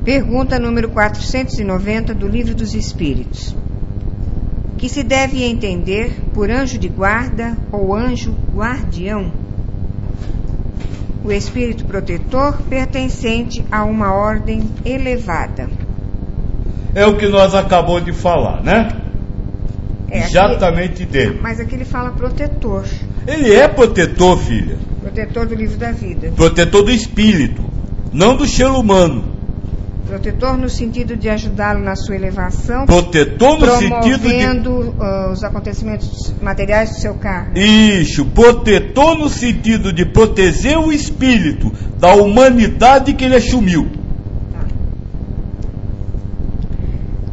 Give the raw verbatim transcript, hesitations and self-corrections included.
Pergunta número quatrocentos e noventa do Livro dos Espíritos. Que se deve entender por anjo de guarda ou anjo guardião? O espírito protetor pertencente a uma ordem elevada. É o que nós acabamos de falar, né? É, aqui, exatamente dele. Mas aqui ele fala protetor. Ele é protetor, filha. Protetor do livro da vida. Protetor do espírito, não do ser humano. Protetor no sentido de ajudá-lo na sua elevação. Protetor no sentido de... promovendo uh, os acontecimentos materiais do seu carro. Isso, protetor no sentido de proteger o espírito da humanidade que ele assumiu.